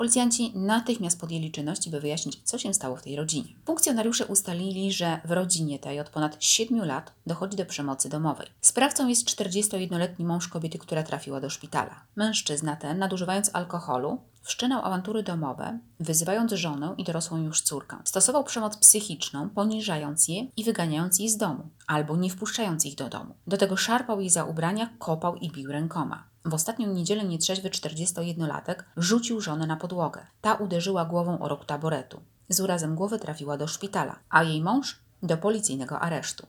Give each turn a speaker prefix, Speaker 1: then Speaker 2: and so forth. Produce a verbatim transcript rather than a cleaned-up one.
Speaker 1: Policjanci natychmiast podjęli czynności, by wyjaśnić, co się stało w tej rodzinie. Funkcjonariusze ustalili, że w rodzinie tej od ponad siedmiu lat dochodzi do przemocy domowej. Sprawcą jest czterdziestojednoletni mąż kobiety, która trafiła do szpitala. Mężczyzna ten, nadużywając alkoholu, wszczynał awantury domowe, wyzywając żonę i dorosłą już córkę. Stosował przemoc psychiczną, poniżając je i wyganiając je z domu, albo nie wpuszczając ich do domu. Do tego szarpał jej za ubrania, kopał i bił rękoma. W ostatnią niedzielę nietrzeźwy czterdziestojednolatek rzucił żonę na podłogę. Ta uderzyła głową o róg taboretu. Z urazem głowy trafiła do szpitala, a jej mąż do policyjnego aresztu.